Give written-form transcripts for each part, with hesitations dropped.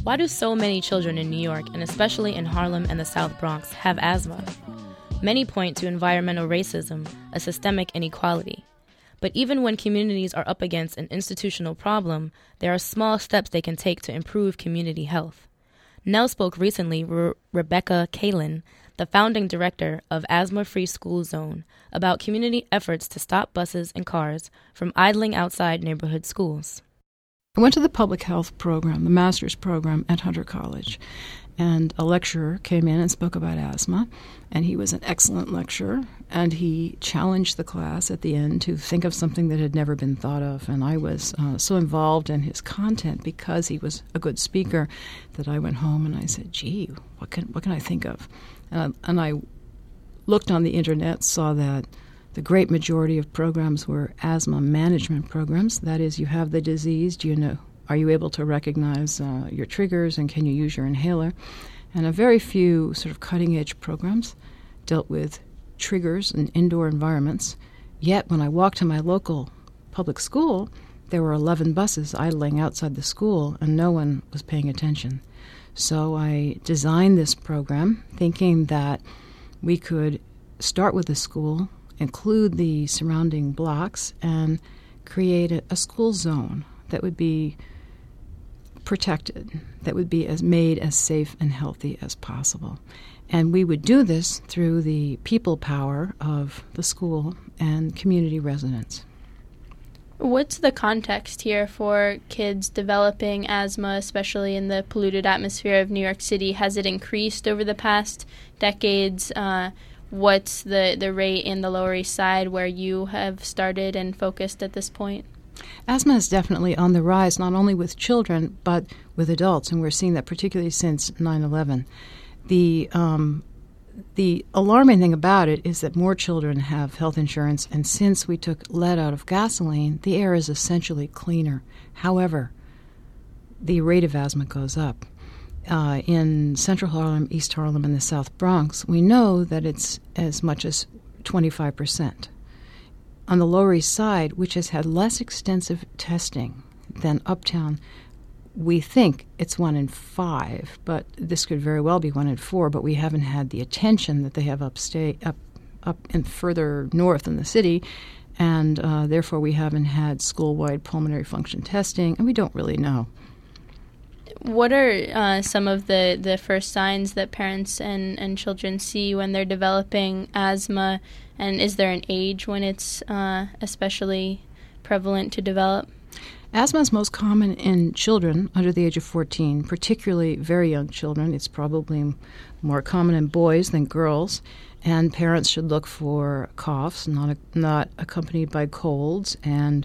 Why do so many children in New York, and especially in Harlem and the South Bronx, have asthma? Many point to environmental racism, a systemic inequality. But even when communities are up against an institutional problem, there are small steps they can take to improve community health. Nell spoke recently with Rebecca Kalin, the founding director of Asthma Free School Zone, about community efforts to stop buses and cars from idling outside neighborhood schools. I went to the public health program, the master's program at Hunter College, and a lecturer came in and spoke about asthma, and he was an excellent lecturer, and he challenged the class at the end to think of something that had never been thought of, and I was so involved in his content because he was a good speaker that I went home and I said, gee, what can I think of? And I looked on the internet, saw that the great majority of programs were asthma management programs. That is, you have the disease, are you able to recognize your triggers, and can you use your inhaler? And a very few sort of cutting-edge programs dealt with triggers in indoor environments. Yet when I walked to my local public school, there were 11 buses idling outside the school, and no one was paying attention. So I designed this program thinking that we could start with the school, include the surrounding blocks, and create a school zone that would be protected, that would be made as safe and healthy as possible. And we would do this through the people power of the school and community residents. What's the context here for kids developing asthma, especially in the polluted atmosphere of New York City? Has it increased over the past decades? What's the rate in the Lower East Side where you have started and focused at this point? Asthma is definitely on the rise, not only with children, but with adults, and we're seeing that particularly since 9/11. The alarming thing about it is that more children have health insurance, and since we took lead out of gasoline, the air is essentially cleaner. However, the rate of asthma goes up. In Central Harlem, East Harlem, and the South Bronx, we know that it's as much as 25%. On the Lower East Side, which has had less extensive testing than Uptown, we think it's 1 in 5, but this could very well be 1 in 4, but we haven't had the attention that they have up and further north in the city, and therefore we haven't had school-wide pulmonary function testing, and we don't really know. What are some of the first signs that parents and children see when they're developing asthma, and is there an age when it's especially prevalent to develop? Asthma is most common in children under the age of 14, particularly very young children. It's probably more common in boys than girls, and parents should look for coughs, not accompanied by colds, and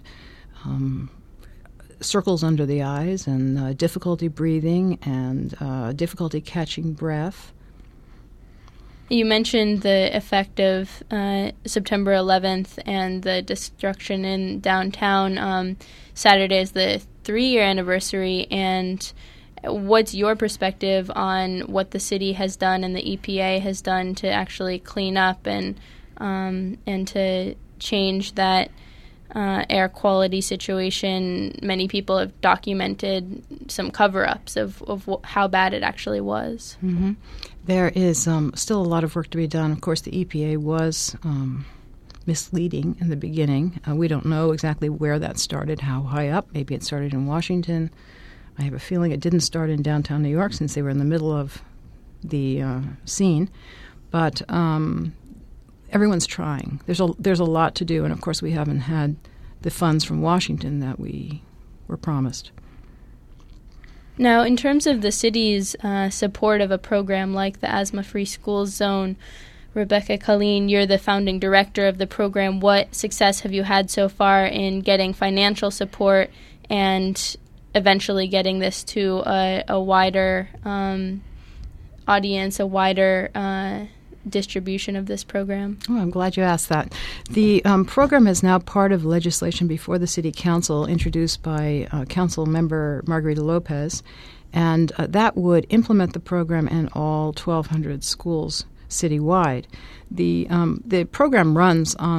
circles under the eyes, and difficulty breathing, and difficulty catching breath. You mentioned the effect of September 11th and the destruction in downtown. Saturday is the 3-year anniversary, and what's your perspective on what the city has done and the EPA has done to actually clean up and to change that air quality situation? Many people have documented some cover-ups of how bad it actually was. Mm-hmm. There is still a lot of work to be done. Of course, the EPA was misleading in the beginning. We don't know exactly where that started, how high up. Maybe it started in Washington. I have a feeling it didn't start in downtown New York since they were in the middle of the scene. But everyone's trying. There's a lot to do, and of course we haven't had the funds from Washington that we were promised. Now, in terms of the city's support of a program like the Asthma Free Schools Zone, Rebecca Kalin, you're the founding director of the program. What success have you had so far in getting financial support and eventually getting this to a wider audience, a wider distribution of this program? Oh, I'm glad you asked that. The program is now part of legislation before the City Council introduced by Council Member Margarita Lopez, and that would implement the program in all 1,200 schools citywide. The program runs on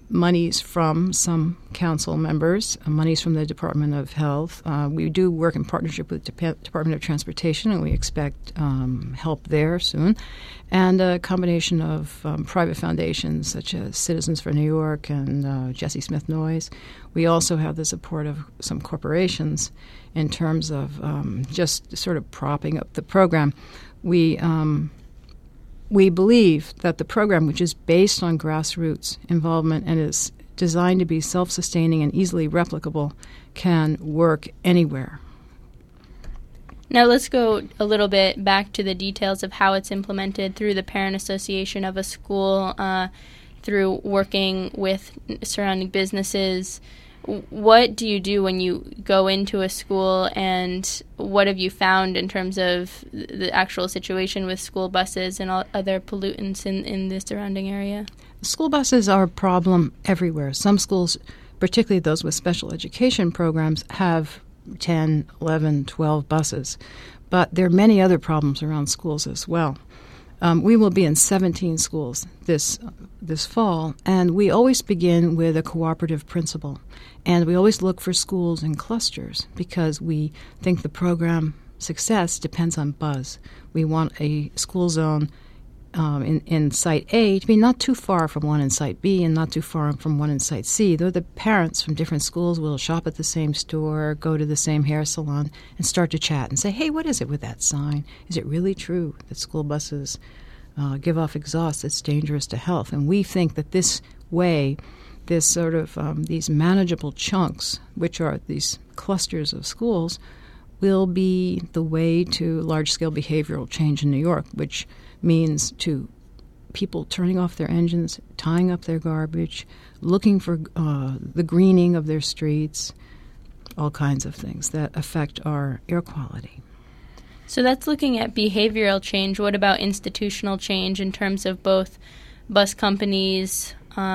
monies from some council members, monies from the Department of Health. We do work in partnership with the Department of Transportation, and we expect help there soon, and a combination of private foundations such as Citizens for New York and Jesse Smith Noyes. We also have the support of some corporations in terms of just sort of propping up the program. We believe that the program, which is based on grassroots involvement and is designed to be self-sustaining and easily replicable, can work anywhere. Now let's go a little bit back to the details of how it's implemented through the parent association of a school, through working with surrounding businesses. What do you do when you go into a school, and what have you found in terms of the actual situation with school buses and all other pollutants in the surrounding area? School buses are a problem everywhere. Some schools, particularly those with special education programs, have 10, 11, 12 buses. But there are many other problems around schools as well. We will be in 17 schools this fall, and we always begin with a cooperative principle. And we always look for schools in clusters because we think the program success depends on buzz. We want a school zone in Site A to be not too far from one in Site B and not too far from one in Site C. Though the parents from different schools will shop at the same store, go to the same hair salon, and start to chat and say, hey, what is it with that sign? Is it really true that school buses give off exhaust that's dangerous to health? And we think that this way, this sort of these manageable chunks, which are these clusters of schools, will be the way to large-scale behavioral change in New York, which means to people turning off their engines, tying up their garbage, looking for the greening of their streets, all kinds of things that affect our air quality. So that's looking at behavioral change. What about institutional change in terms of both bus companies,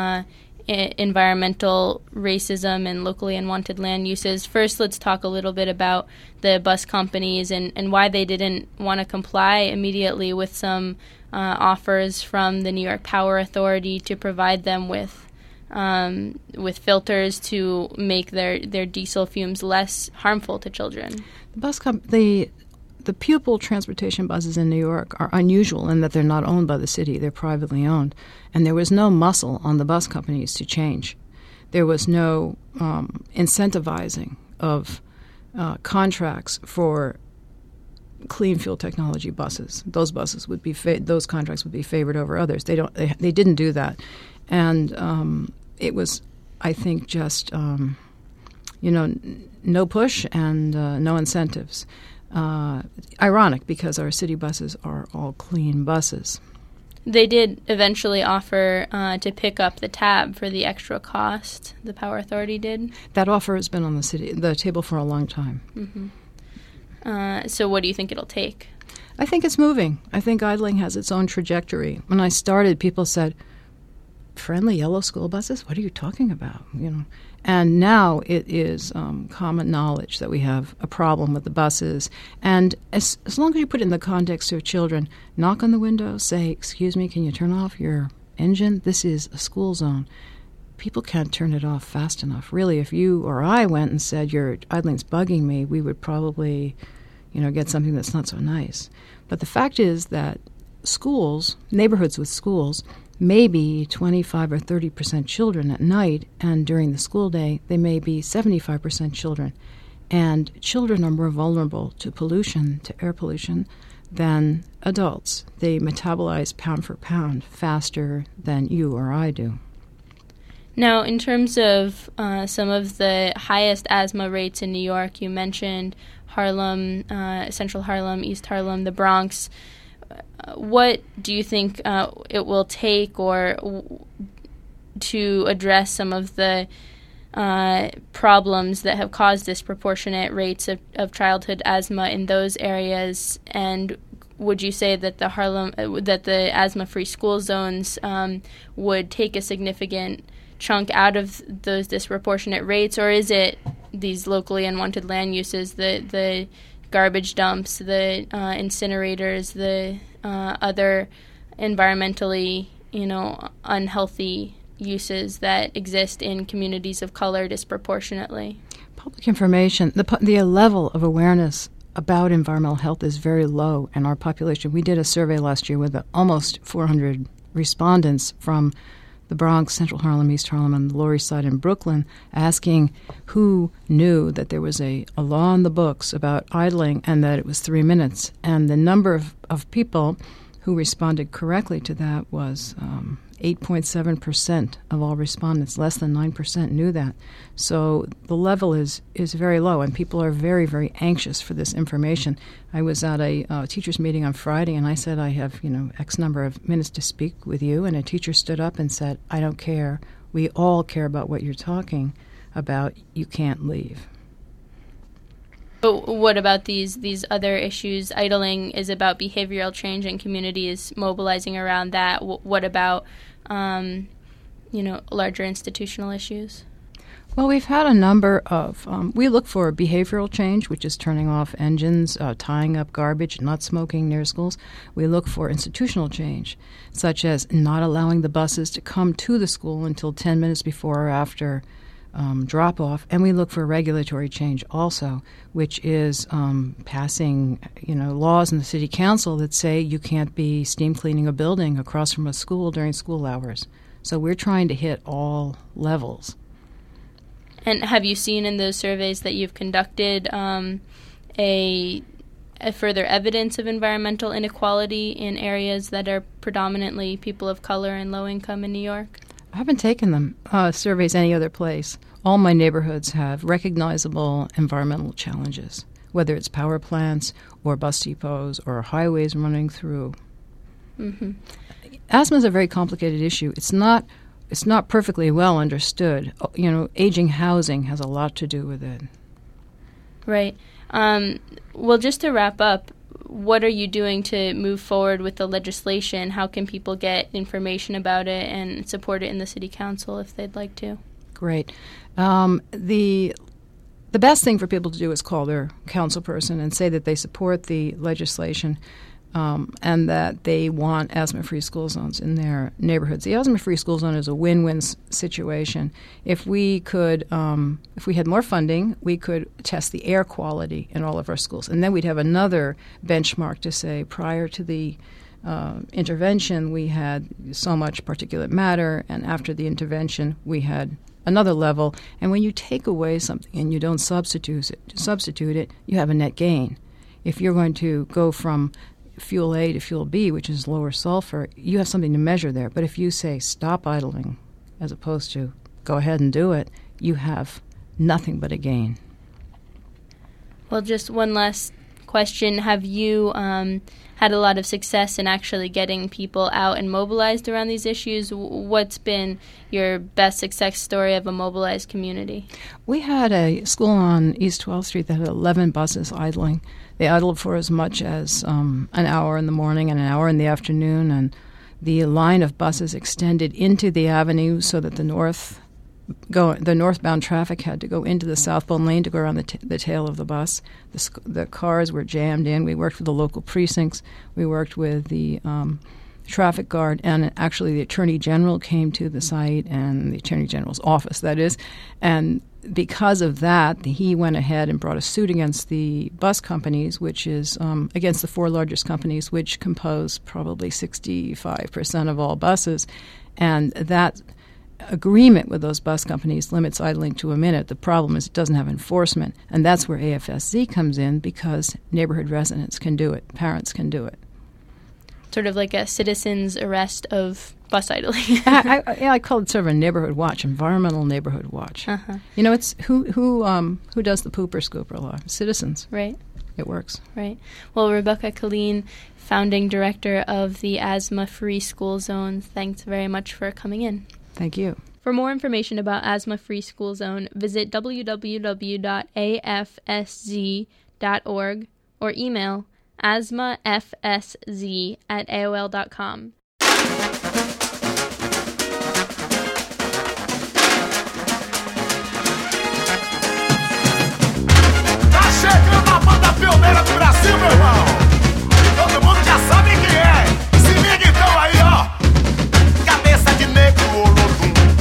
environmental racism, and locally unwanted land uses? First, let's talk a little bit about the bus companies and why they didn't want to comply immediately with some offers from the New York Power Authority to provide them with filters to make their diesel fumes less harmful to children. The pupil transportation buses in New York are unusual in that they're not owned by the city. They're privately owned. And there was no muscle on the bus companies to change. There was no incentivizing of contracts for clean fuel technology buses. Those buses would be those contracts would be favored over others. They didn't do that. And it was, I think, just no push and no incentives. Ironic, because our city buses are all clean buses. They did eventually offer to pick up the tab for the extra cost. The Power Authority did. That offer has been on the table for a long time. Mm-hmm. So what do you think it'll take? I think it's moving. I think idling has its own trajectory. When I started, people said, friendly yellow school buses? What are you talking about? And now it is common knowledge that we have a problem with the buses. And as long as you put it in the context of children, knock on the window, say, excuse me, can you turn off your engine? This is a school zone. People can't turn it off fast enough. Really, if you or I went and said, your idling's bugging me, we would probably, get something that's not so nice. But the fact is that schools, neighborhoods with schools, maybe 25 or 30% children at night, and during the school day, they may be 75% children. And children are more vulnerable to pollution, to air pollution, than adults. They metabolize pound for pound faster than you or I do. Now, in terms of some of the highest asthma rates in New York, you mentioned Harlem, Central Harlem, East Harlem, the Bronx. What do you think it will take to address some of the problems that have caused disproportionate rates of childhood asthma in those areas? And would you say that the asthma-free school zones would take a significant chunk out of those disproportionate rates, or is it these locally unwanted land uses, the garbage dumps, the incinerators, the other environmentally, unhealthy uses that exist in communities of color disproportionately? Public information, the level of awareness about environmental health is very low in our population. We did a survey last year with almost 400 respondents from the Bronx, Central Harlem, East Harlem, and the Lower East Side and Brooklyn, asking who knew that there was a law in the books about idling and that it was 3 minutes. And the number of people who responded correctly to that was 8.7% of all respondents. Less than 9% knew that. So the level is very low, and people are very, very anxious for this information. I was at a teachers' meeting on Friday, and I said, I have, X number of minutes to speak with you, and a teacher stood up and said, I don't care. We all care about what you're talking about. You can't leave. But what about these other issues? Idling is about behavioral change, and communities mobilizing around that. What about, larger institutional issues? Well, we've had a number of, we look for behavioral change, which is turning off engines, tying up garbage, not smoking near schools. We look for institutional change, such as not allowing the buses to come to the school until 10 minutes before or after drop-off. And we look for regulatory change also, which is passing, laws in the city council that say you can't be steam cleaning a building across from a school during school hours. So we're trying to hit all levels. And have you seen in those surveys that you've conducted a further evidence of environmental inequality in areas that are predominantly people of color and low income in New York? I haven't taken them surveys any other place. All my neighborhoods have recognizable environmental challenges, whether it's power plants or bus depots or highways running through. Mm-hmm. Asthma is a very complicated issue. It's not perfectly well understood. Aging housing has a lot to do with it. Right. Well, just to wrap up, what are you doing to move forward with the legislation? How can people get information about it and support it in the city council if they'd like to? Great. The best thing for people to do is call their council person and say that they support the legislation and that they want asthma-free school zones in their neighborhoods. The asthma-free school zone is a win-win situation. If we had more funding, we could test the air quality in all of our schools, and then we'd have another benchmark to say prior to the intervention we had so much particulate matter, and after the intervention we had another level. And when you take away something and you don't substitute it, you have a net gain. If you're going to go from fuel A to fuel B, which is lower sulfur, you have something to measure there. But if you say stop idling as opposed to go ahead and do it, you have nothing but a gain. Well, just one last question. Have you had a lot of success in actually getting people out and mobilized around these issues? What's been your best success story of a mobilized community? We had a school on East 12th Street that had 11 buses idling. They idled for as much as an hour in the morning and an hour in the afternoon, and the line of buses extended into the avenue so that the northbound traffic had to go into the southbound lane to go around the tail of the bus. The cars were jammed in. We worked with the local precincts. We worked with the traffic guard, and actually the Attorney General came to the site, and the Attorney General's office, that is. And because of that, he went ahead and brought a suit against the bus companies, which is against the 4 largest companies, which compose probably 65% of all buses. And that agreement with those bus companies limits idling to a minute. The problem is it doesn't have enforcement, and that's where AFSZ comes in, because neighborhood residents can do it, parents can do it. Sort of like a citizen's arrest of bus idling. I call it sort of a neighborhood watch, environmental neighborhood watch. Uh-huh. It's who does the pooper scooper law? Citizens. Right. It works. Right. Well, Rebecca Killeen, founding director of the Asthma-Free School Zone, thanks very much for coming in. Thank you. For more information about Asthma-Free School Zone, visit www.afsz.org or email asthmafsz@aol.com. Tá chegando a banda pioneira do Brasil, meu irmão. Todo mundo já sabe quem é. Se liga então aí, ó. Cabeça de negro, Olodum.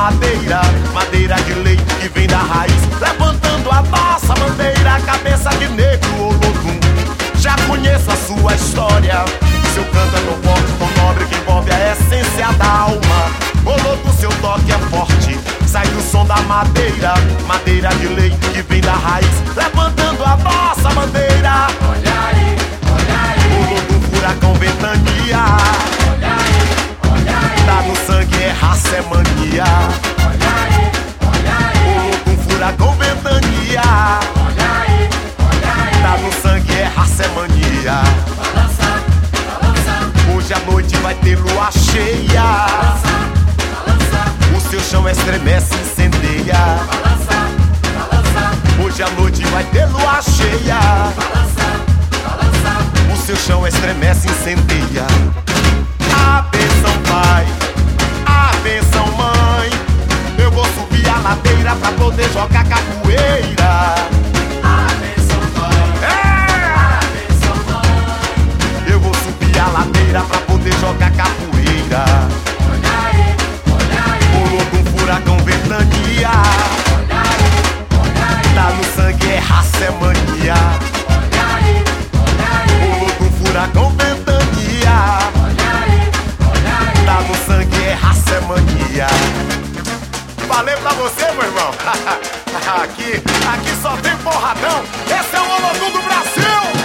madeira, madeira de lei que vem da raiz, levantando a nossa bandeira, cabeça de negro Olodum. Já conheço a sua história, seu canto é tão forte, tão nobre, que envolve a essência da alma. Olodum, seu toque é forte, sai do som da madeira, madeira de lei que vem da raiz, levantando a nossa bandeira. Olha aí, Olodum, furacão, ventania. Olha aí, tá no sangue, é raça, é mania. Olha aí, Olodum, furacão, ventania. Olha aí, tá no sangue, é raça, é mania. Balança, balança. Hoje à noite vai ter lua cheia. Balança, balança. O seu chão estremece, incendeia. Balança, balança. Hoje à noite vai ter lua cheia. Balança, balança. O seu chão estremece, incendeia. A benção pai, a benção mãe, eu vou subir a ladeira pra poder jogar capoeira. A benção pai, a benção mãe, eu vou subir a ladeira pra poder jogar capoeira. Olha aí, Olodum, furacão, ventania. Olha aí, tá no sangue, é raça, é mania. Olha aí, Olodum, furacão, ventania. Tá no sangue, é raça, é mania. Valeu pra você, meu irmão. aqui só tem porradão. Esse é o Olodum do Brasil.